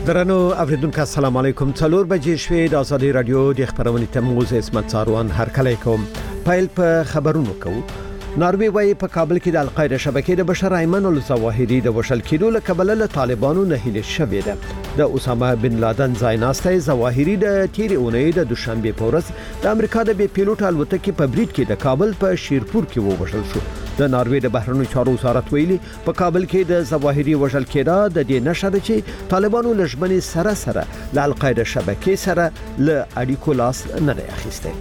درنو اوریدونکو السلام علیکم. 4 بجې شوې د ازادي رادیو د خبرونې تموز اسمت څاروان هر کله کوم پایل په خبرونو کو. ناروی وايي په کابل کې د القاعده شبکې د بشر ایمن الظواهری د وشل کېدو له کبله له طالبانو نه هیله شوې ده. د اسامه بن لادن ځایناسته ظواهری د تیر اونۍ د دوشنبه په ورځ د امریکا د بي پیلوټ الوتکې په برید کې د کابل په شیرپور کې ووژل شو. د ناروی د بهرنیو چارو وزارت ویلي په کابل کې د ظواهری وژل کېدا د دې نشره چې طالبانو لژمنې سره له القاعده شبکې سره له اړیکو لاس نه دی اخیستی.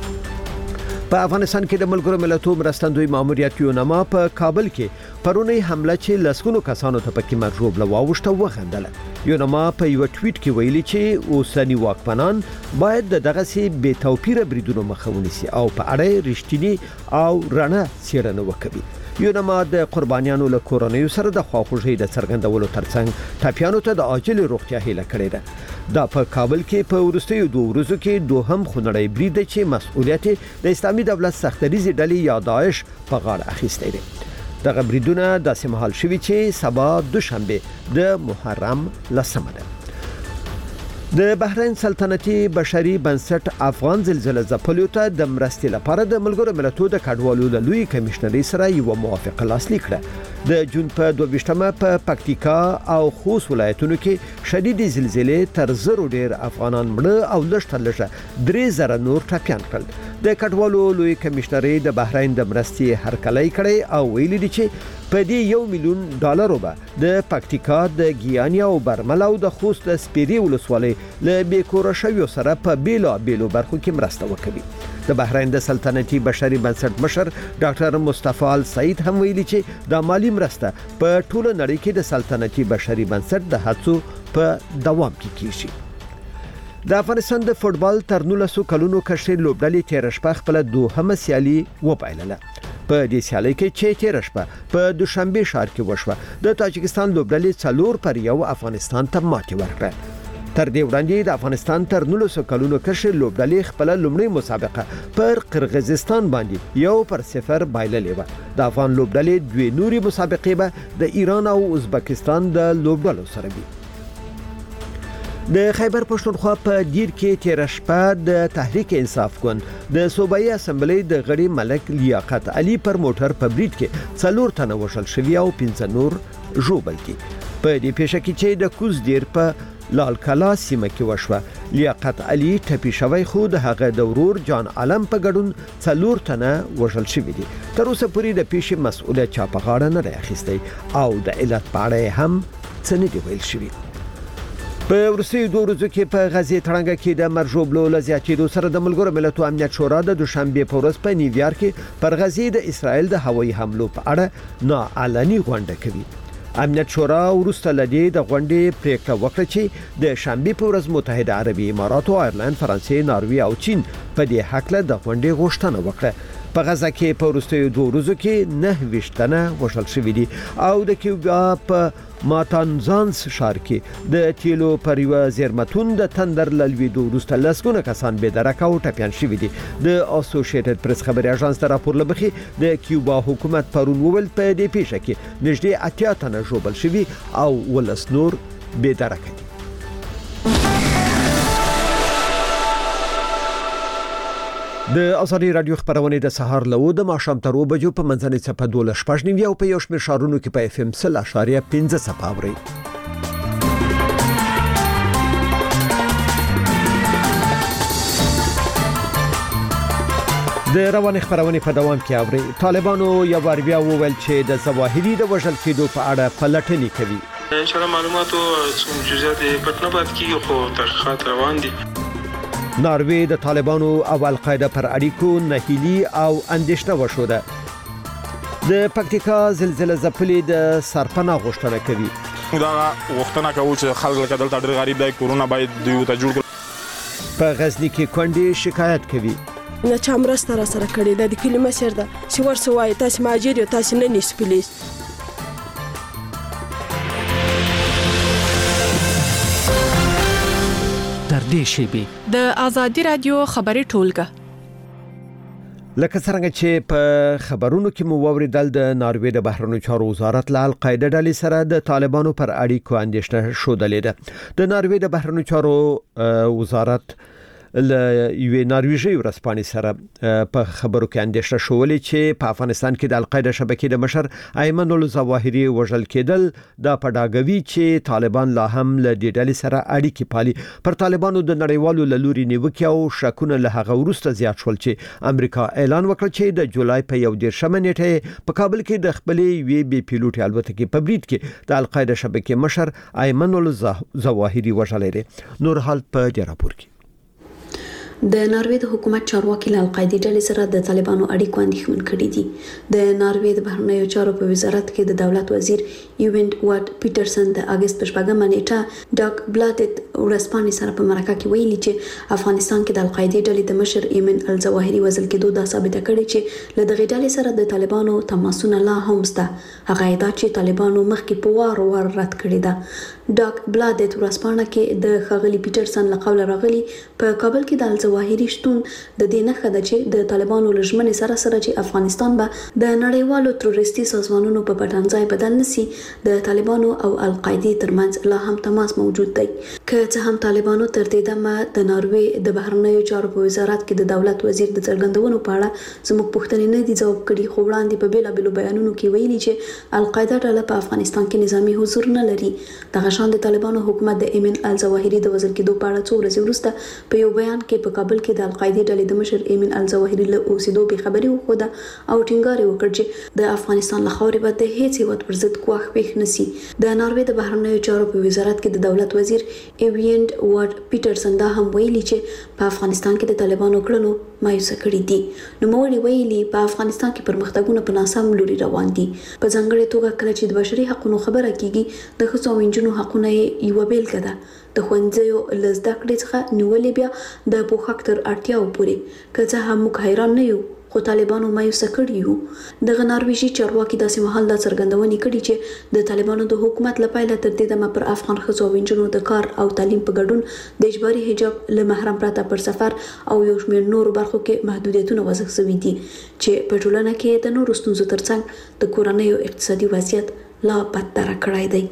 په افغانستان کې د ملګرو ملتونو مرستندوی ماموریت یونما په کابل کې پرونی حمله چې لسګونو کسانو ته پکې مرجوب لواوښته وغندله. یونما په یو ټویټ کې ویلي چې اوسنی واکمنان باید دغه سي بے توپیره بریدونو مخه ونیسي او په اړه رښتینی او رڼا څېړنه وکړي. یونما د قربانیانو له کورنیو سره د خواخوږۍ د څرګندولو ترڅنګ ټاپیانو ته د عاجل روغتیا هیله کړې ده. دا په کابل کې په ورستیو 2 ورځو کې دوهم خونړی برید چې مسؤلیت د اسلامي دولت سختریزي ډلې یا داعش په غاړه اخیستی دی. دغه بریدونه داسې مهال شوي چې سبا دوشنبه د محرم لسمه ده. د بحرین سلطنتي بشري بنسټ افغان زلزلې ځپلو ته د مرستې لپاره د ملګرو ملتونو د کډوالو له لوی کمشنري سره یو موافقه لاسلیک کړه. د جون په 22مه په پکتیکا او خوست ولایتونو کې شدید زلزلې تر زرو ډیر افغانان مړه او لږه 3000 نور ټپيان کړل. د کډوالو لوی کمشنري د بحرین د مرستې هرکلی کړي او ویلي دي چې په دې $1 میلیون به د پکتیکا د ګیانیا او برمل او د خوست سپيري ولسوالۍ له بیکوره شویو سره په بیلو برخو کې مرسته وکړي. د بحرین د سلطنتي بشري بنسټ مشر ډاکټر مصطفی ال سعید هم ویلي چې د مالی مرسته په ټوله نړۍ کې د سلطنتي بشري بنسټ د هڅو په دوام کې کیږي. د افغانستان د فوتبال تر 19 کلونو کشر لوبډلې تیر شپه خپل دوهمه سیالي وبایلله. په دې سیالي کې چې تیر شپه په دوشنبه ښار کې وشوه د تاجکستان لوبډلې 4-1 افغانستان ته ماتې ورکړه. تر دې وړاندې د افغانستان تر 19 کلونو کشر لوبډلې خپل لومړی مسابقه پر قرغیزستان باندې 1-0 بایللې و. د افغان لوبډلې دوه نوري مسابقې به د ایران او ازبکستان د لوبډلو سره وي. د خیبر پښتونخوا په دیر کې تیر شپه د تحریک انصاف ګوند د صوبایي اسمبلی د غړي ملک لیاقت علي پر موټر په برید کې 4 تنه وشل شوی او 15 نور ژوبل دي. په دې پیښه کې چې د کوز دیر په لال کلا سیمه کې وشوه، لیاقت علي ټپي شوی خو د هغه د ورور جان عالم په ګډون 4 تنه وشل شوی دي. تر اوسه پورې د پیښې مسؤلیت چا په غاړه نه راخستی او د علت په اړه هم څه نه دی ویل شوی. په ورسې 2 ورځو کې په غزې تړنګ کې د مرجوبلو لزیاتېدو سره د ملګرو ملتونو امنیت شورا د دوشنبه په ورځ په نیویارک کې پر غزې د اسرائیل د هوایي حملو په اړه ناعلني غونډه کوي. امنیت شورا ورسته لدی د غونډې پریکړه وکړه چې د شنبه په ورځ متحده عربي امارات او ایرلند، فرانسې، ناروی او چین په دې حق له د غونډې غوښتنه وکړه. په غزه کې په ورسته 2 ورځو کې 9 تنه وشل شوی دي او د کیوبا په ماتانزانس ښار کې د تیلو پر یو زیرمتون د تندر لویدو وروسته لسګونه کسان به درک او ټپيان شوي دي. د اسوسییټډ پریس خبري اژانس د راپور لمخې د کیوبا حکومت پرون وویل په دې پیښه کې نږدې 80 تنه ژوبل شوي او ولس نور به درک دي. د ازادي رادیو خبرونه د سهار له د ماښام تر 2 بجو په منځنۍ صفه 12:15 او په یو شمېر شهرونو کې په FM 0.5 صفه اوري. د روان خبرونه په دوام کې اوري. طالبانو یو بار بیا وویل چې د ظواهری د وژل کېدو په اړه پلټنې کوي. ان شاء الله معلوماتو څوم جزئیات پټنه پات کیږي خو تحقیقات روان دي. ناروی د طالبانو او القاعده پر اړیکو نهیلی او اندېښنه وشوده. د پکتیکا زلزلې ځپلې د سرپناه غوښتنه کوي. دا غوښتنه کوي چې خلک لکه دلته ډېر غریب دی، کرونا باید دوی ته جوړ کړي. په غزنی کې کونډې شکایت کوي. نه چا مرسته را سره کړې ده. د کلمه سر ده چې ورسوي تاسو ماجر یو تاسو نه نیس پلیز. د ازادي رادیو خبري ټولګه لکه څنګه چې په خبرونو کې مو ووریدل د ناروې د بهرنیو چارو وزارت له القاعده ډلې سره د طالبانو پر اړیکو اندېښنه شودلې ده. د ناروې د بهرنیو چارو وزارت له یوې نارویژي ورسپانې سره په خبرو کې اندېښنه شولې چې په افغانستان کې د القاعده شبکې د مشر ایمن الظواهري وژل کېدل د پډاګوي چې طالبان لا هم له دې ډلې سره اړیکې پالي. پر طالبانو د نړیوالو لوري نیوکه او شکونه له هغه وروسته زیات شول چې امریکا اعلان وکړ چې د جولای په 11 نیټه په کابل کې د خپلې وی بي پیلوټ الوتکې په برید کې د القاعده شبکې مشر ایمن الظواهري وژل لري. نور حال په دې راپور کې د ناروې د حکومت چارواکي له القاعده ډلې سره د طالبانو اړیکو اندېښمن کړي دي. د ناروې د بهرنیو چارو په وزارت کې د دولت وزیر ایوینډ واټ پیټرسن د اگست په 14 نیټه ډاک بلادت ورسپانې سره په مرکه کې ویلي چې افغانستان کې د القاعده ډلې د مشر ایمن الظواهري وژل کېدو دا ثابته کړي چې له دغه ډلې سره د طالبانو تماسونه لا هم شته. هغه ادعا چې طالبانو مخکې په وار رد کړی ده. ډاک بلادت ورسپانه کې د خغلی پیټرسن له قوله راغلي په کابل کې د الظواهري شتون د دې نښه ده چې د طالبانو لژمنې سره چې افغانستان به د نړیوالو تروریستي سازمانونو په پټنځای بدل نسی. د طالبانو او القاعده ترمنځ لا هم تماس موجود دی. که څه هم طالبانو تر دې دمه د ناروې د بهرنیو چارو په وزارت کې د دولت وزیر د څرګندونو په اړه زموږ پوښتنې نه دي ځواب کړي، خو وړاندې په بیلابېلو بیانونو کې ویلي چې القاعده ډله په افغانستان کې نظامی حضور نه لري. دغه شان د طالبانو حکومت د ایمن الظواهري د وژل کېدو په اړه څو ورځې وروسته په یو بیان کې په کابل کې د القاعده ډلې د مشر ایمن الظواهري له اوسېدو به خبري وخوده او ټینګار وکړ چې د افغانستان له خاورې به د هیڅ هیواد پر ضد کوښښ پېښ نشي. د ناروې د بهرنیو چارو په وزارت کې د دولت وزیر ایوینډ واټ پیټرسن دا هم ویلي چې په افغانستان کې د طالبانو کړنو مایوسه کړي دي. نو موري ویلي په افغانستان کې پرمختګونه په ناسم لوري روان دي. په ځانګړي توګه کله چې د بشري حقوقو خبره کیږي د ښځو او نجونو حقونه یو بیلګه ده. د خوندزیو لزده کړې څخه نیولې بیا د پوښښ تر اړتیاو پورې که څه هم موږ حیران نه یو، خو طالبانو مایوسه کړي یو. د نارویژي چارواکي داسې مهال دا څرګندونې کړي چې د طالبانو د حکومت لپاره تر دې دمه پر افغان ښځو او نجونو د کار او تعلیم په ګډون د اجباري حجاب له محرم پرته پر سفر او یو شمېر نور برخو کې محدودیتونه وضع شوي دي چې په ټولنه کې د نورو ستونزو ترڅنګ د کورنۍ او اقتصادي وضعیت لا بدتر کړی دی.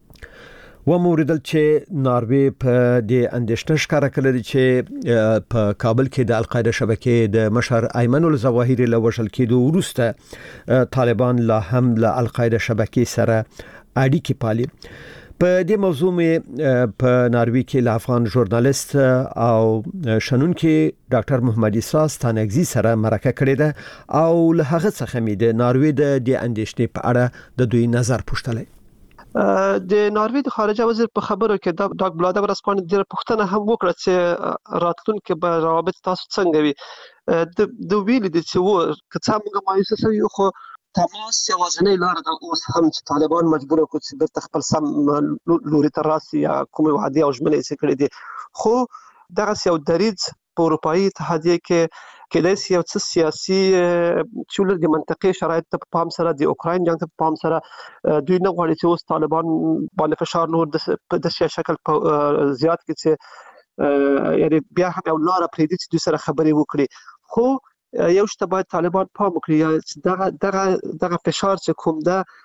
و موریدل چې ناروې په دې اندېښنه ښکاره کړې چې په کابل کې د القاعده شبکې د مشر ایمن الظواهري له وژل کېدو وروسته طالبان لا هم له القاعده شبکې سره اړیکې پالي. په دې موضوع مې په ناروې کې له افغان ژورنالیست او شنونکي ډاکټر محمد عیسی ستانګزي سره مرکه کړې ده او له هغه څخه مې د ناروې د دې اندېښنې په اړه د دوی نظر پوښتلی. د ناروې د خارجه وزیر په خبرو کې ډاک بلاده ورسپانې د پوښتنه هم وکړه چې راتلونکي به روابط تاسو څنګه وي. د ویل دي چې و که څه موږ مایوسه شوي، خو تماس یوازینۍ لار ده اوس هم چې طالبان مجبور کړي چې بیرته خپل سم لوري ته راسي یا کومه وعده او ژمنې یې کړې دي. خو دغه یو دریځ په اروپאי اتحادیه کې کېدای شي یو څه سیاسي چې د منطقي شرایط ته په پام سره د اوکراین جنگ ته په پام سره دوی نه غواړي چې اوس طالبان باندې فشار نور د سیاسي شکل په زیات کې چې یعنی بیا هم یو لار پرې دي چې دوی سره خبرې وکړي. خو یو شته باید طالبان پام وکړي دغه فشار چې کوم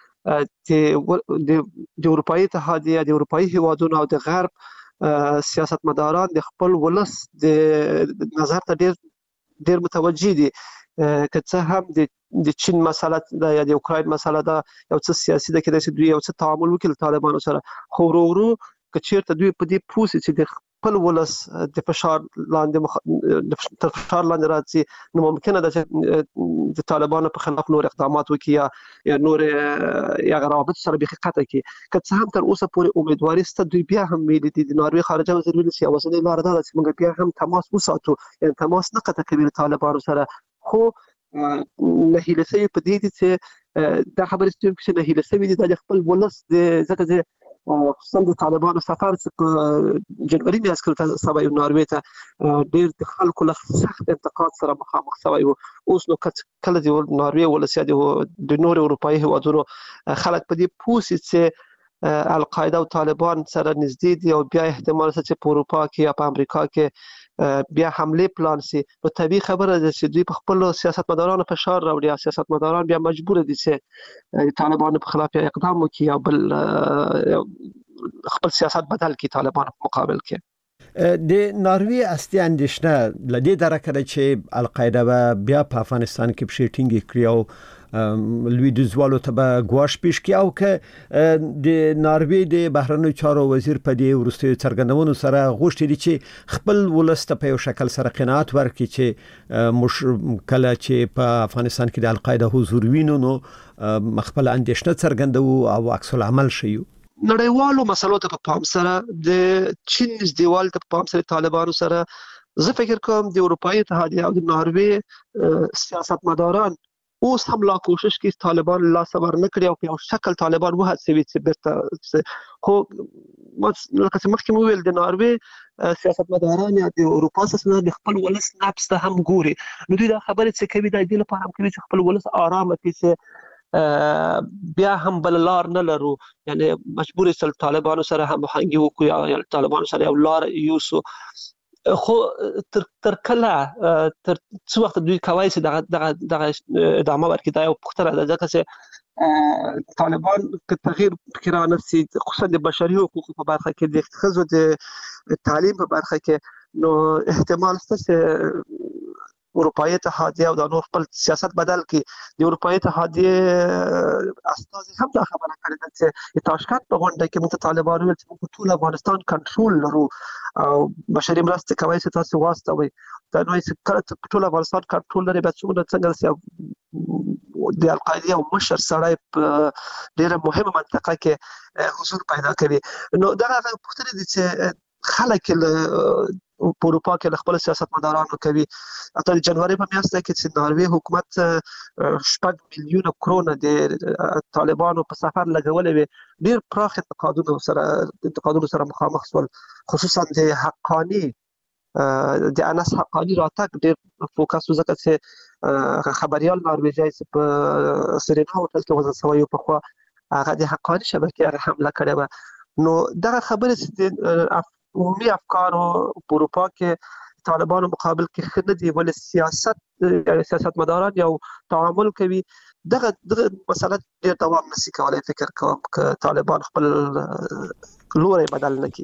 ده د اروپאי اتحادیه د اروپאי هیوادونو او د غرب سیاستمداران د خپل ولس د نظر ته ډیر متوجي دي. که څه هم د چین مسله ده یا د اوکراین مسله ده یو څه سیاسي ده کې د دوی یو څه تعامل وکړي طالبانو سره، خو ورو که چیرته دوی په دې پوسې چې د خپل ولس د فشار لاندې تر فشار لاندې راځي، نو ممکنه ده چې د طالبانو په خلاف نور اقدامات وکړي یا نور یا روابط سره بيخي قطع کړي. که څه هم تر اوسه پورې امیدواري شته. دوی بیا هم ویلي دي د ناروې خارجه وزیر ویلي چې یوازینۍ لار ده چې موږ بیا هم تماس وساتو، یعنې تماس نه قطع کوي طالبانو سره. خو نهیله سوي په دې دي چې دا خبرې چې نهیله سوي دي د خپل ولس د ځکه خصوصا د طالبانو سفر چې جنوري میاشت کې سبا یو ناروې ته ډېر د خلکو له سخت انتقاد سره مخامخ شوی و. اوس نو کله د ناروې ولسیا د نور اروپאי هیوادونو خلک په دې پوسې چې القاعده او طالبان سره نږدې دي او بیا احتمال شته چې په اروپا کې یا په امریکا کې بیا حمله پلان سي نو طبيعي خبره ده چې دوی په خپل سیاستمدارانو فشار راوړي او سیاستمداران بیا مجبور دي چې طالبانو په خلاف اقدام وکړي او بل خپل سیاست بدل کړي طالبانو په مقابل کې د ناروی اصلي اندیشنه لدې درکه چې القاعده بیا په افغانستان کې په شیټینګ کړی او لوی دزوالو ته به ګواش پیش کی او که د ناروی د بهرنیو چارو وزیر په دې ورستي څرګندونو سره غوښتي دي چې خپل ولست په یو شکل سره قناعت ورکړي چې کله چې په افغانستان کې د القاعده حضور وینو نو خپل اندیشنه څرګندو او عکس العمل شي نړیوالو مسلو ته په پام سره د چین دیوال ته په پام سره طالبانو سره زه فکر کوم د اروپאי اتحادیه او د ناروی سیاستمداران اوس هم لا کوشش کوي طالبان لا صبر نه کړي او په یو شکل طالبان وهڅوي چې بیرته خو لکه چې مخکې ویل د ناروی سیاستمداران یا د اروپا سره د خپل ولس نفس ته هم ګوري نو دوی دا خبره چې کوي د دې لپاره هم کوي چې خپل ولس آرام کړي بیا هم بل لار نه لرو یعنی مجبور سل طالبانو سره هم همغږي وکړو یا طالبانو سره یو لار یوسو خو تر کله تر څو وخت دوی کوي چې دغه ادامه ورکړي دا یو پختره ده ځکه چې طالبان که تغییر فکر نفسي خصوصا د بشري حقوقو په برخه کې د ښځو د تعلیم په برخه کې نو احتمال شته چې اروپאי اتحادیه او د نور خپل سیاست بدل کړي د اروپאי اتحادیه استازي هم دا خبره کړې ده چې تاشکند په غونډه کې موږ طالبانو ویل چې موږ ټول افغانستان کنټرول لرو او بشري مرستې کوي چې تاسو واستوي دا نو چې کله ټول افغانستان کنټرول لري به څنګه د القاعده او مشر سړی په ډیره مهمه منطقه کې حضور پیدا کوي نو دا هغه پوښتنه دي چې خلک په اروپا کې خپل سیاستمدارانو کوي اته د جنوري په میاشت کې چې ناروی حکومت 6 میلیون کرونه د طالبانو په سفر لګولې وي ډیر پراخ انتقادونو سره مخامخ شول خصوصا د حقانی د انس حقانی راتګ ډیر فوکس وکړ چې خبريال نارویجی په سرینا هوټل کې وځي سوي په خوا هغه د حقانی شبکې حمله کړې و نو دا خبره چې عمومي افکار په اروپا کې طالبانو مقابل کې خدای ول سیاستمداران یو تعامل کوي دغه مسله ډیر دوام نشي کولای فکر کوم ک طالبان خپل لوري بدل نکړي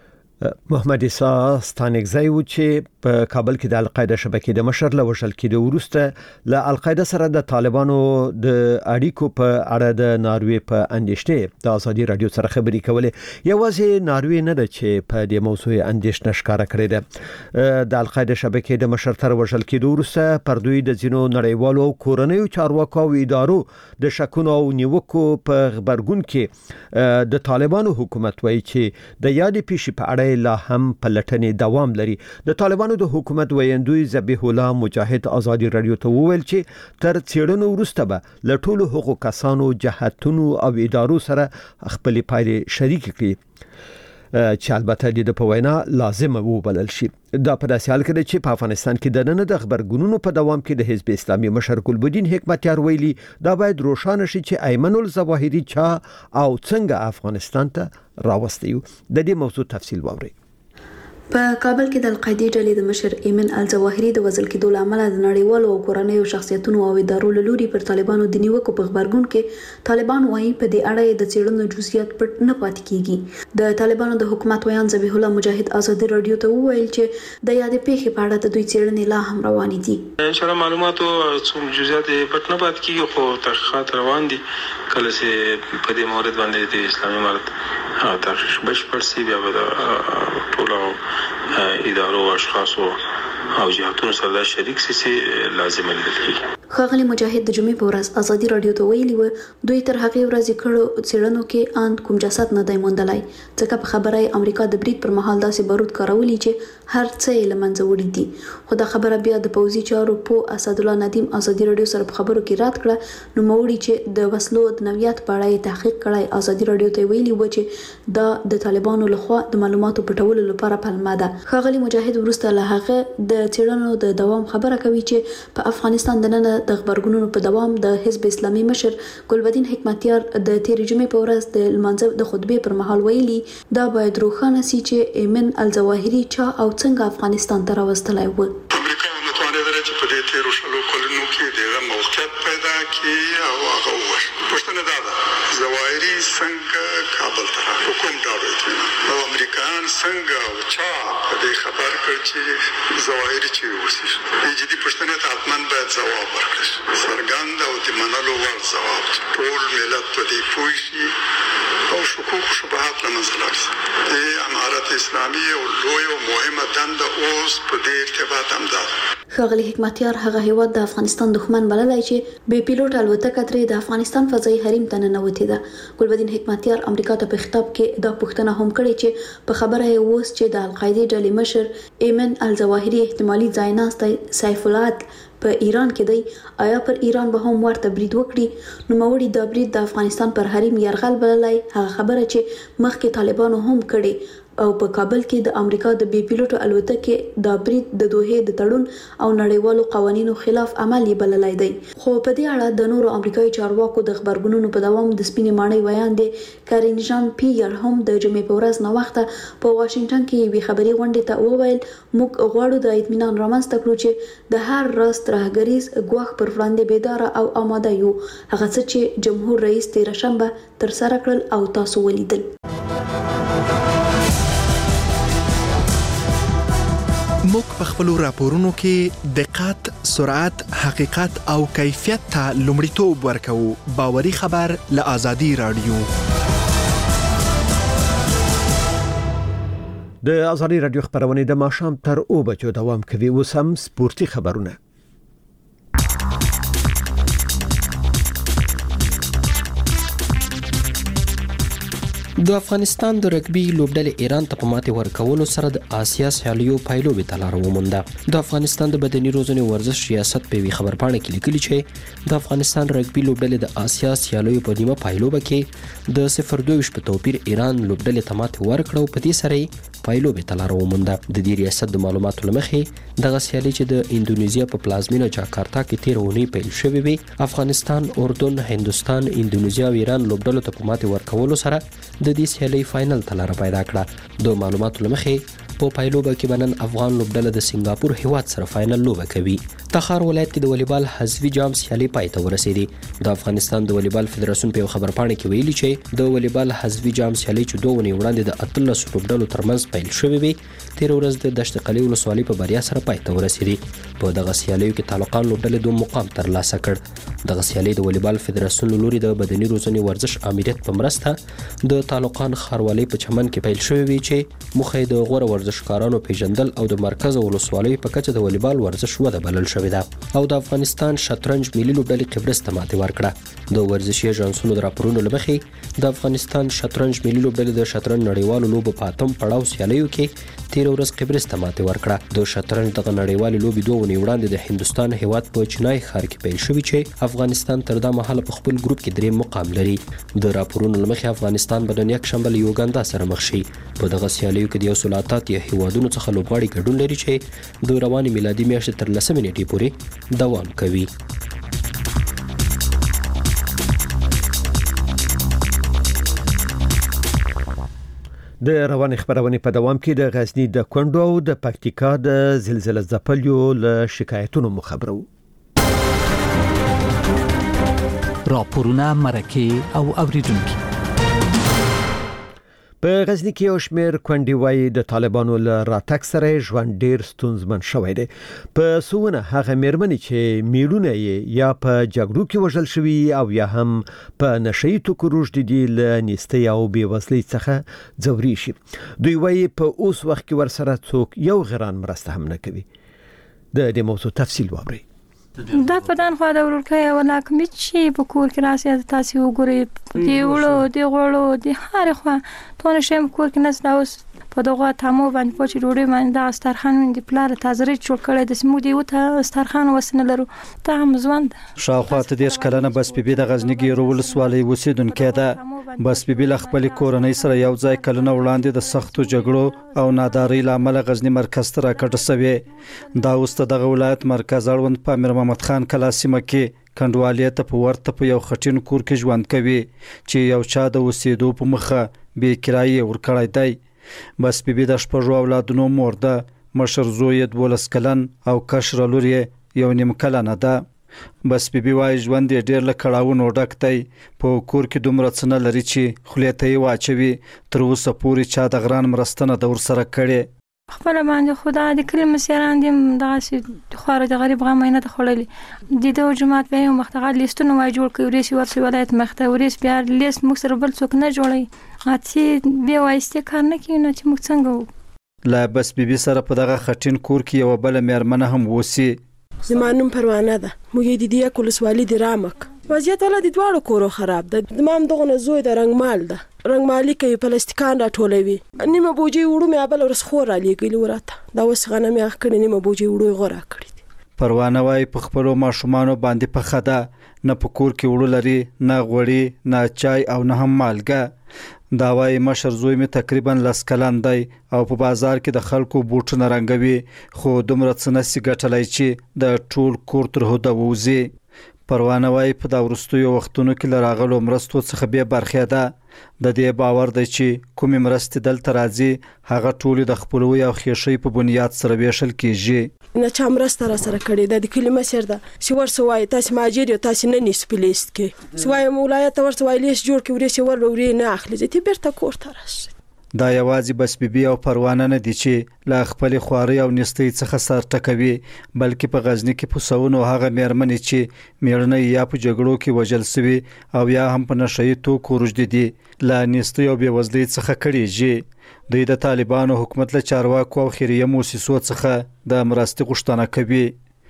محمد عیسی ستانګزی و چې په کابل کې د القاعده شبکې د مشر لوشل کې د ورسته له القاعده سره د طالبانو د اړیکو په اړه د ناروی په اندیشنه د ازادي رادیو سره خبرې کولې یوازې ناروی نه ده چې په دې موضوع اندیشنه ښکارا کړې ده د القاعده شبکې د مشر تر وشل کې د ورسته پر دوی د ځینو نړیوالو او کورنیو چارواکو او ادارو د شکونو او نیوکو په خبرګون کې د طالبانو حکومت وایي چې د یادې پیښې په اړه لا هم پلټنې دوام لري د طالبانو د حکومت ویندوی ذبیح الله مجاهد ازادي رادیو ته وویل چې تر څېړنو وروسته به له ټولو حقوق کسانو جهاتونو او ادارو سره خپل پایلې شریک کړي چې البته د په وینا لازم وبلل شي دا په داسې حال کې چې په افغانستان کې د نن د خبرګونونو په دوام کې د حزب اسلامي مشر ګلبدین حکمتیار ویلي دا باید روښانه شي چې ایمن الظواهری چا او څنګه افغانستان ته راوستي د دې موضوع تفصیل ووري په کابل کې د القاعده ډلې د مشر ایمن الظواهری د وژل کېدو لامل د نړیوالو او کورنیو شخصیتونو او ادارو له لوري پر طالبانو د نیوکو په خبرګون کې طالبان وايي په دې اړه د څېړنو جزئیات پټ نه پاتې کیږي د طالبانو د حکومت ویان ذبیح الله مجاهد ازادي رادیو ته وویل چې د یادې پیښې په اړه د دوی څېړنې لا هم روانې دي ان شاء الله معلوماتو څوم جزئیات پټ نه پاتې کیږي خو تحقیقات روان دي کله چې په دې مورد باندې د اسلامي امارت تحقیق بشپړ سی بیا به ټول ادارو او اشخاصو او جهاتونو سره شریک سي لازم لیدل خغلی مجاهد د جمعې په ورځ ازادي رادیو ته ویلي و دوی تر هغه ورځې کړو څېړنو کې ان کوم جسد نه دی موندلای ځکه په خبره امریکا د برید پر مهال داسې بارود کارولي چې هر څه یې لمنځه وړي دي خو دا خبره بیا د پوځي چارو په اسد الله ندیم ازادي رادیو سره په خبرو کې رات کړه نو موړي چې د وسلو د نویات په اړه تحقیق کړای ازادي رادیو ته ویلي و چې دا د طالبانو لخوا د معلوماتو پټولو لپاره پلمه ده خغلی مجاهد ورسته له هغه د څېړنو د دوام خبره کوي چې په افغانستان د نن د خبرګونونو په دوام د حزب اسلامي مشر ګلبدین حکمتیار د تیرې جمعې په ورځ د لمانځه د خطبې پر مهال ویلي دا باید روښانه سي چې ایمن الظواهري چا او څنګه افغانستان ته راوستلی و. امریکا متوانه ده چې په دې تیرو شلو کلونو کې دغه موقعیت پیدا کړي او هغه وشي. پښتنه دا ده ظواهري څنګه کابل ته حکومت ډاډه او امریکایان څنګه او چا په دې خبر کړ چې ظواهري چې وسی. دې جدي پښتنه ته حتماً باید ځواب ورکړي. سرګند او د منلو وړ ځواب. ټول ملت په دې پوه شي او شکوک شبهات له منځه لاړ شي. د امارت اسلامي او لوی او مهمه دنده اوس په دې ارتباط هم ده. ښاغلي حکمتیار هغه هیواد د افغانستان دښمن بللی چې بې پیلوټ الوتکه ترې د افغانستان فضایي حریم ته ننوتې ده. ګلبدین حکمتیار امریکا ته په خطاب کې دا پوښتنه هم کړې چې په خبره یې اوس چې د القاعدې ډلې مشر ایمن الظواهري احتمالي ځایناستی سیف العدل په ایران کې دی، آیا پر ایران به هم ورته برید وکړي؟ نوموړي دا برید د افغانستان پر حریم یرغل بللی. هغه خبره چې مخکې طالبانو هم کړې او په کابل کې د امریکا د بې پیلوټو الوتکې د برید د دوحې د تړون او نړیوالو قوانینو خلاف عمل یې بللی دی. خو په دې اړه د نورو امریکایي چارواکو د خبرګونونو په دوام د سپینې ماڼۍ ویاندې کارین ژان پییر هم د جمعې په ورځ ناوخته په واشنګټن کې یوې خبري غونډې ته وویل موږ غواړو د اطمینان رامنځته کړو چې د هر راز ترهګریز ګواښ پر وړاندې بیداره او آماده یو. هغه څه چې جمهور رئیس تېره شنبه ترسره کړل او تاسو ولیدل. موږ په خپلو راپورونو کې دقت، سرعت، حقیقت او کیفیت ته لومړیتوب ورکوو. باوري خبر له آزادي رادیو. د آزادي رادیو خبرونه د ماښام تر 2 بجو دوام کوي. اوس هم سپورتي خبرونه. د افغانستان د رګبي لوبډلې ایران ته په ماتې ورکولو سره د آسیا سیالیو پایلوبې ته لاره ومونده. د افغانستان د بدني روزنې ورزش ریاست په یوې خبرپاڼه کې لیکلي چې د افغانستان رګبي لوبډلې د آسیا سیالیو په نیمه پایلوبه کې د 0-2 په توپیر ایران لوبډلې ته ماتې ورکړه او په دې سره یې پایلوبې ته لاره ومونده. د دې ریاست د معلوماتو له مخې دغه سیالي چې د اندونیزیا په پلازمینه جاکارتا کې تیر اونۍ پیل شوې وي، افغانستان، اردن، هندوستان، اندونیزیا او ایران لوبډلو ته په ماتې ورکولو سره د دې سیالي فائنل ته لاره پیدا کړه. د معلوماتو له مخې په پایلوبه کې بنن افغان لوبډله د سنگاپور هیواد سره فائنل لوبه کوي. تخار ولایت کې د والیبال حذفي جام سیالي پای ته ورسېدي. د افغانستان د والیبال فدراسیون په خبرپاڼه کې ویلي چې د والیبال حذفي جام سیالي چې 2 ونې وړاندې د 13 لوبډلو ترمنځ پیل شوې وي، تیر ورځ د دشت قلی ولسوالۍ په بریا سره پای ته ورسېدي. په دغه سیالیو کې طالقان لوبډلې 2 مقام ترلاسه کړ. دغه سیالي د والیبال فدراسیون لوري د بدني روزنې ورزش امریت په مرسته د طالقان خاروالۍ په چمن کې پیل شوې وي چې مخه د غوړ ورزشکارانو پیژندل او د مرکز او ولسوالۍ په کچه د والیبال ورزش وده بلل شوې ده. او د افغانستان شطرنج ملي لوبډلې قبرس ته ماتې ورکړه. د ورزشي ایجنسونو د راپورونو له مخې د افغانستان شطرنج ملي لوبډلې د شطرنج نړیوالو لوبو په 8م پړاو سیالیو کې تیر ورځ قبرس ته ماتې ورکړه. د شطرنج دغه نړیوالې لوبې 2 ونې وړاندې د هندوستان هیواد په چنای ښار کې پیل شوې چې افغانستان تر دا مهاله په خپل ګروپ کې 3 مقام لري. د راپورونو له مخې افغانستان به نن یک شنبه له یوګاندا سره مخ شي. په دغه سیالیو کې د 188 هیوادونو څخه لوبغاړي ګډون لري چې د روانې میلادي میاشتې تر 10 نیټې پورې دوام کوي. د رواني خبرونه په دوام کې د غزنی د کندو او د پکتیکا د زلزلې ځپلیو له شکایتونو مخبرو. راپورونه مرکه او اوریدونکو. په غزنی کې یو شمېر کونډې وایي د طالبانو له راتګ سره ژوند ډېر ستونزمن شوی دی. په سونه هغه مېرمنې چې میړونه یې یا په جګړو کې وژل شوي او یا هم په نشئی توکو روږدي دي له نیستۍ او بېوزلۍ څخه ځوري شي. دوی وایي په اوس وخت کې ورسره څوک یو غران مرسته هم نه کوي. د دې موضوع تفصیل واورئ. دا پدان خو دا ورکه ولا کوم چې په کور کې راسي تاسو وګورئ دی وړو دی غړو دی هر خو ته نشم کور کې نس دا اوس په دغه تمو باندې پوه چې ډوډۍ باندې د استرخان د پلار تازه جوړ کړی د سمو دی وته استرخان وسنه لرو ته هم ځوند شاوخوا ته دیش کلنه بس بیبي د غزنی ګیرو ولسوالۍ اوسیدونکې ده. بس بیبي له خپل کورنۍ سره یو ځای کلونه وړاندې د سختو جګړو او نادارۍ لامل غزنی مرکز ته راکټه سوی. دا اوس دغه ولایت مرکز اړوند په امیر محمد خان کلا سیمه کې کندوالې ته په ورته په یو خټین کور کې ژوند کوي چې یو چا د اوسېدو په مخه بې کرایې ورکړی دی. بس بیبي د شپږو اولادونو مور ده. مشر زوی یې 12 کلن او کشره لور یې 1.5 کلنه ده. بس بیبي وايي ژوند یې ډېر له کړاوونو ډک دی. په کور کې دومره څه نه لري چې خولې ته یې واچوي. تر اوسه پورې چا د غران مرسته نه ده ورسره کړې. خپل باندې خدا د کلی مسیران دي دغه خواره د غریب غم نه تخړلې د دو جماعت به یو مختغل لیستونه وای جوړ کوي ریس ورسې ولایت مخته ورس بیا لیست موږ سره بل څوک نه جوړي اته به وایسته کار نه کوي نه چې موږ څنګه لا بس بیبي سره په دغه خټین کور کې یو بل مېرمنه هم وسی. زمانم پروانه ده موږ د دې کول سوالي د رامک وضعیت ولا د دواړو کورو خراب ده. د مام دغه زوی د رنگمال ده رنگمالي کوي پلاستیکان را ټولوي نیمه بوجي وړو مې بل ورس خور علي ګل ورته دا وس غنه مې اخکړې نیمه بوجي وړو غوړه کړې. پروانه وايي په خپل ماشومان باندې په خدا نه په کور کې وړو لري نه غوړي نه چای او نه هم مالګه. دا وايي مشر زوی مې تقریبا 10 کلن دی او په بازار کې د خلکو بوټونه رنګوي خو دومره څه نسي ګټلای چې د ټول کور تر هدا ووزي. پروانه وايي په دا وروستیو وختونو کې لراغلو مرستو څخه به برخه ده. د دې باور دی چې کومې مرستې دلته راځي هغه ټول د خپلوي او خېشۍ په بنیاد سره ویشل کیږي. نه چا مرسته را سره کړې د کلمه سر ده چې ورسوي تاسو ماجر یو تاسو نه نیس پلیست کې سوای مولایت ورسوي لیست جوړ کې ورسې وروري نه اخلي چې بیرته کور ته راشي. دا یوازې بس بیبي او پروانه نه دي چې لا خپل خواري او نستۍ څخه سر ټکوي بلکې په غزنی کې پوسونو هغه مېرمنې چې میړنه یا په جګړو کې وژل شوی او یا هم په نشئی توکو روجدي دي لا نستۍ او بېوزلۍ څخه کړيږي. دوی د طالبانو حکومت له چارواکو او خیریه موسسو څخه د مرستې غوښتنه کوي.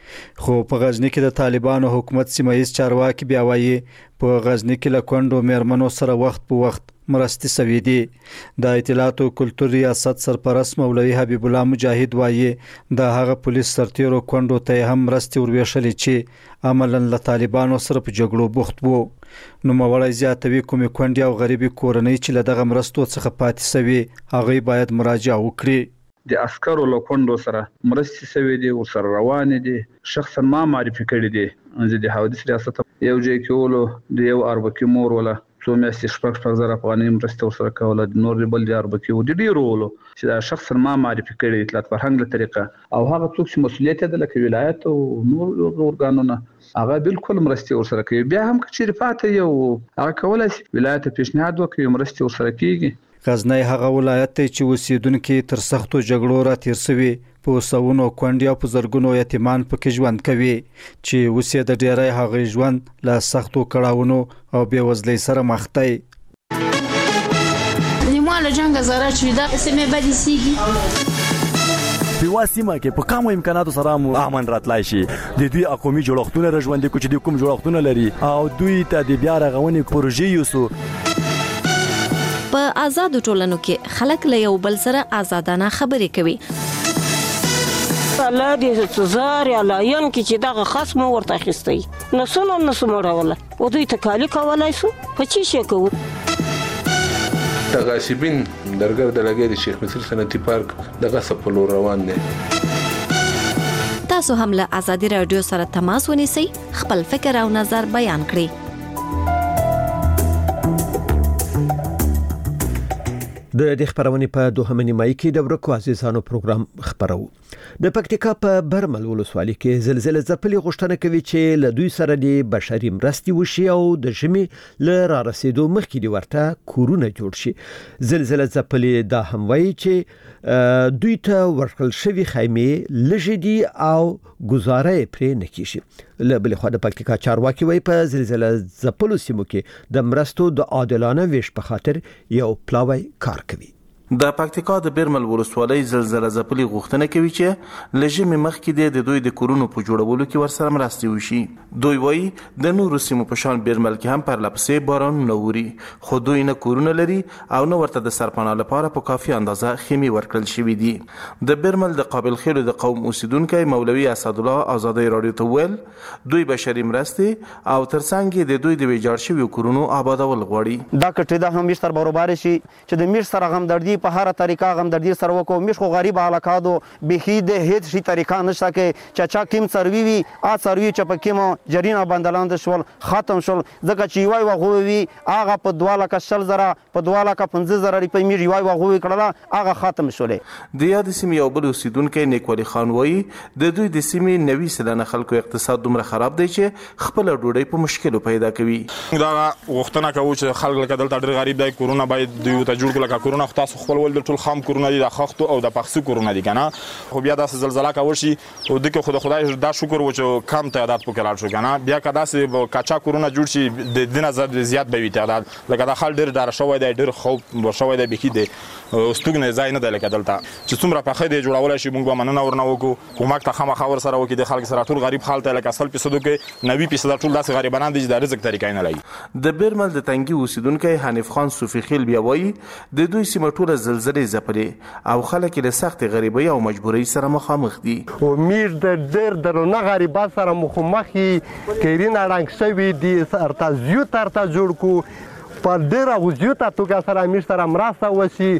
خو په غزنی کې د طالبانو حکومت سیمایي چارواکي بیا وایي په غزنی کې له کندو مېرمنو سره وخت په وخت مرستې سوي دي. د اطلاعات او کلتور ریاست سرپرست مولوي حبیب الله مجاهد وایي د هغه پولیس سرتیرو کندو ته هم مرستې وروېشلې چې عملاً له طالبانو سره په جګړو بوخت وو. نو مولوي زیاتوي کومې کندې او غریبي کورنۍ چې له دغه مرستو څخه پاتې سوي هغه باید مراجعه وکړي. د عسکرو له کندو سره مرستې سوي دي ورسره روان دي شخصا ما معرفي کړي دي د حوادث ریاست یو ځای کې ولو د یو اربکی مور ولا څو میاشتې شپږ زره افغانۍ مرسته ورسره کوله د نور بل د اربکی و د ډیرو ولو چې دا شخصا ما معرفي کړي اطلاعات فرهنګ له طریقه او هغه څوک چې مسؤلیت د لکه ولایت او نور اورګانونه هغه بالکل مرسته ورسره کوي. بیا هم چې رفاته یو هغه کولای شي ولایت پیشنهاد وکړي مرسته ورسره کیږي. غزنی هغه ولایت ته چې اوسیدونکو تر سختو جګړو را تیر شوي په سوونو کونډې او په زرګونو یتیمان پکې ژوند کوي چې اوسې د ډیری هغه ژوند له سختو کړاوونو او بېوزلۍ سره مخ دی. نیماله جنگ زاره چې دا سیمه بدی سیږي په واسمه کې په کومو امکاناتو سره مو امن راتلای شي د دوی اقومي جوړښتونه رژوندې کوي چې د کوم جوړښتونه لري او دوی ته د بیا رغونې پروژې یوسو. په آزاد ټولنو کې خلک له یو بل سره آزادانه خبرې کوي. الله دې زار یا لاین کې چې دغه خصم ورته اخیستی نسونه مړوله او دوی تکالی کولای شو په چی شي کوو. تغاسبین درګر د لګي د شیخ مصر صنعتي پارک دغه سپلو روان دي. تاسو هم له آزادي رادیو سره تماس ونیسئ خپل فکر او نظر بیان کړئ. د خبرونې په دوهمه نیمایي کې د ورکو عزیزانو پروګرام خبرو. د پکتیکا په برمل ولسوالۍ کې زلزلې ځپلې غوښتنه کوي چې له دوی سره د بشري مرستې وشي او د ژمي له را رسیدو مخکې د ورته کورونه جوړ شي. زلزلې ځپلې دا هم وایي چې دوی ته ورکړل شوي خیمې لږې دي او گزاره پرې نه کیږي. له بل خوا د پکتیکا چارواکي وایي په زلزلې ځپلو سیمو کې د مرستو د عادلانه ویش په خاطر یو پلاوی کار کوي. د پکتیکا د بیرمل ولسوالۍ زلزلہ ځپلي غوښتنه کوي چې له ژمي مخکې د دوی د کورونو په جوړولو کې ورسره مرستې وشي. دوی وایي د نورو سیمو په شان بیرمل کې هم پرلپسې بارانونه اوري، خو دوی نه کورونه لري او نه ورته د سرپناه لپاره په کافي اندازه خیمې ورکړل شوي دي. د بیرمل د قابل خیلو د قوم اوسیدونکی مولوي اسدالله آزادۍ راډیو ته وویل دوی بشري مرستې او ترڅنګ د دوی د ویجاړ شویو کورونو آبادول غواړي. دا کټې دا هم مشتر برابر شي چې د مش سره غمدردي په هر طریقه غمدردي سره وکړو. مش خو غریب علاقادو بخي د هیڅ شي طریقه نشته کې چا کیم سروي وي ا سروي چې په کیمو جرینا بندلاند شول ختم شول ځکه چې وای وغوي هغه په 2,000 په 2,50,000 روپۍ می وای وغوي کړه هغه ختم شول. د یاد سیمې یو بل اوسیدونکی نیکولي خان وایي د دوی د سیمې 90% خلکو اقتصاد دومره خراب دی چې خپل ډوډۍ په مشکلو پیدا کوي. دا غوښتنه کوي چې خلک لکه دلته ډېر غریب دی، کورونه باید دوی ته جوړ کړي. لکه کورونه خو تاسو خپل ول د ټول خام کورونه دي، د خښتو او د پخسي کورونه دي کنه، خو بیا داسې زلزله کا وشي او دغه خدای دا شکر و چې کم تعداد پکې لاړ شو کنه. بیا که داسې کاچا کورونه جوړ شي د دینه زیات به وي تعداد. لکه دا خل ډېر ډار شوی دی، ډېر خوب شوی دی، بکی دی ستوګنه ځای نه دی لکه دلته چې څومره پخې دی جوړول شي. موږ به مننه ورنه وکړو، کومک ته خامخا ور سره وکړي. د خلک سره ټول غریب حالت لکه 100% کې 90% ټول داسې غریبانان دي چې د رزق طریقې نه لري. د بیرمل د تنګي اوسیدونکی حنیف خان صوفي خیل بیا وایي د دوی سیمه ټوله زلزلې ځپلې او خلک له سخت غریبۍ او مجبورۍ سره مخامخ دي. امید د ډېر درنه غریبات سره مخامخ کیرین اړنګ شوي دي ارته زیات ارته جوړ کو په ډېره وزیوته توګه سره امیر سره مرسته وشي.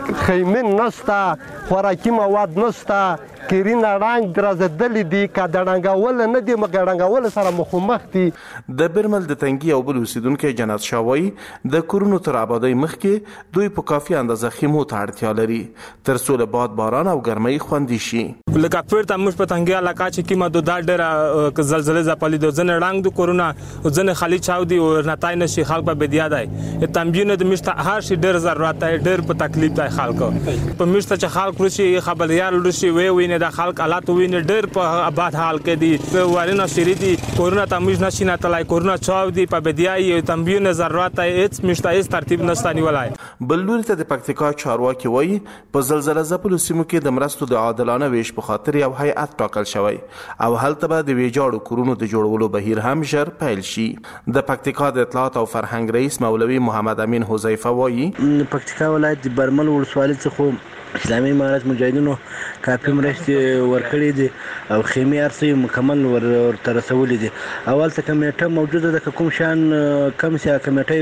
خیمې نشته، خوراکي مواد نشته، کیرین اړنګ درزدلې دي که د ړنګول نه دي مګر ړنګول سره مخامخ دي. د بیرمل د تنګي یو بل اوسیدونکی جنت شاه وایي د کورونو تر آبادۍ مخکې دوی په کافي اندازه خیمو ته اړتیا لري تر څو له باد باران او ګرمۍ خوندي شي. لکه پورته موږ په تنګي علاقه چې کیمه د ډېره زلزلې ځپلې دي، ځنې ړنګ دي کورونه، ځنې خالي چاودي او نتای نشي خلک په بدیا دی. تنبیه د مشته هر شي ډېر ضرورت دی، ډېر په تکلیف دی خلکو په مشته چې خلک ورشي خبريال ورشي ویني د خلک حالات ویني ډېر په آباد حال کې دي، وارونه شری دي، کورونه ته موږ نشي نه تلای، کورونه چاودي په بدیای. تنبیه نه ضرورت دی، هیڅ مشته هیڅ ترتیب نشته نیولای. بل لوري ته د پکتیکا چارواکي وایي په زلزلہ ځپلو سیمو کې د مرستو د عادلانه ویش په خاطر یو هیئت ټاکل شوی او هلته به د ویجاړو کورونو د جوړولو بهیر هم ژر پیل شي. د پکتیکا د اطلاعات او فرهنګ رئیس مولوي محمد امین حذیفه وایي پکتیکا ولایت د برمل ولسوالۍ څخه اسلامي امارت مجاهدینو کافي مرستې ورکړې دي او خیمې ارسي مکمل ورته رسولې دي. اول ته کمیټه موجوده ده، کوم شان کم سي کمیټه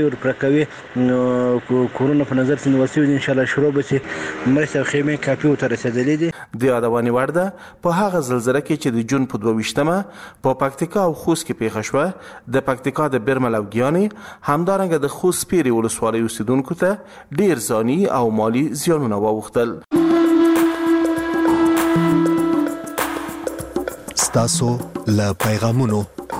ورکوي کورونه په نظر کې نیول ان شاء الله شروع به شي. مرستې او خیمې کافي ورته رسیدلې دي. د یادونې وړ ده په هغه زلزلہ کې چې د جون په 22مه په پکتیکا او خوست کې پیښه شوه د پکتیکا د بیرمل او ګیانې همدارنګه د خوست پیري ولسوالۍ اوسیدونکو ته ډیر ځاني او مالی زیانونه واوښتل. ستاسو له پیغامونو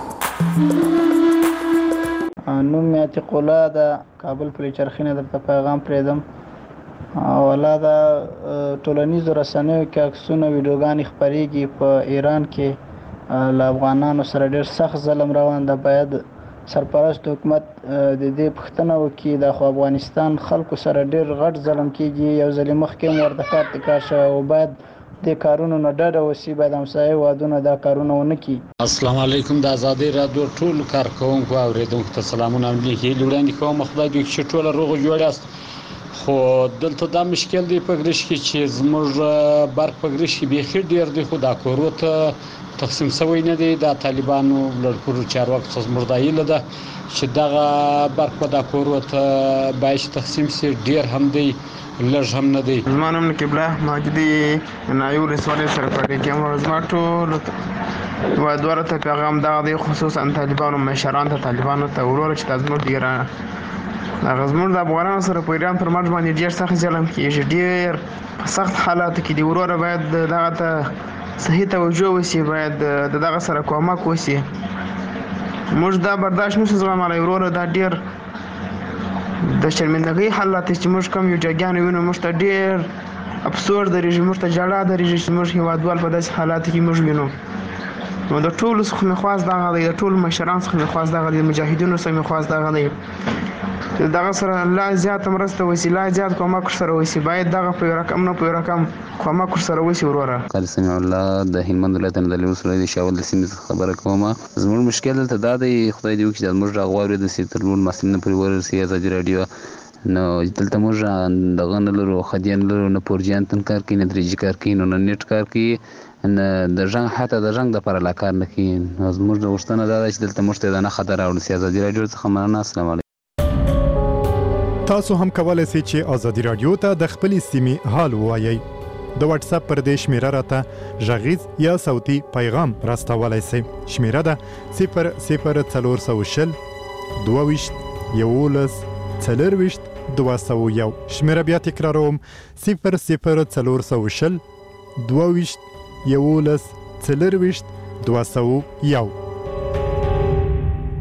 نوم مې عتیق الله د کابل پلی چرخینه درته پیغام پرېدم. اوله دا ټولنیزو رسنیو کې عکسونه ویډیوګانې خپرېږي په ایران کې له افغانانو سره ډېر سخت ظلم روان ده. باید سرپرست حکومت د دې پوښتنه وکړي د خو افغانستان خلکو سره ډېر غټ ظلم کېږي. یو ځلې مخکې هم ورته کار تکرار شوی او باید د کارونو نه ډډه وشي، باید همسایه هېوادونه دا کارونه ونه کړي. السلام علیکم. د ازادۍ راډیو ټول کارکوونکو او اورېدونکو ته سلامونه او نیکې وړاندې کوم. خدای دې چې ټوله روغ جوړ یاست. خو دلته دا مشکل دی په ګرش کې چې زموږ برق په ګرش کې بیخي ډېر دی، خو دا کورو ته تقسیم شوی نه دی. د طالبانو لړکورو چارواکو څخه زموږ دا هیله ده چې دغه برق په دا کورو ته باید تقسیم شي. ډېر هم دی لږ هم نه دی. زما نوم قبله ماجدي نایو ولسوالۍ سره پټې کې زما ټول وادواره ته پیغام دغه دی، خصوصا طالبانو مشران ته طالبانو ته وروره چې دا زموږ ډېره دغه زموږ د افغانانو سره په ایران پر مرج باندې ډېر سخت ظلم کېږي. ډېر په سخت حالاتو کې دی. وروره باید دغه ته صحیح توجه وشي، باید دغه سره کومک وشي. موږ دا برداشت نشو زغملی. وروره دا ډېر د شرمندګۍ حالات چې موږ کوم یو جګیان وینو، موږ ته ډېر افسوس درېږي، موږ ته ژړا درېږي چې موږ هېوادوال په داسې حالاتو کې موږ وینو. نو د ټولو څخه مې خواست دغه دی، د ټولو مشرانو څخه مې خواست دغه دی، د مجاهدینو څخه مې خواست دغه دی دغه سره لا زیات مرسته وسی لا زیات کومک سره وسی باید دغه په رقم نه په رقم کومک سره وسی وروره. قال سمع الله د هلمند ولایت نه د لوسره د شاول د سیمې خبره کومه. زموږ مشکل ته دا دی خدای دې وکړي چې زموږ غواړي د سیترلون مسلمان په ورسي ازادي رادیو نو دلته موږ دغه نه لرو خديان لرو نه پورجان تن کار کوي نه درجی کار کوي نه نیټ کار کوي نه د ژوند حتی د ژوند لپاره لا کار نه کوي. زموږ د وشتنه دا چې دلته موږ ته نه خطر او ازادي رادیو څخه مننه. السلام علیکم. تاسو هم کولای شئ چې ازادي رادیو ته د خپل سیمې حال ووایئ. د واتس اپ پر دې شمیره راته غږیز یا صوتي پیغام راستولای شئ. شمیره ده 00420 22 11 40 201. شمیره بیا تکراروم 00420 22 11 40 201.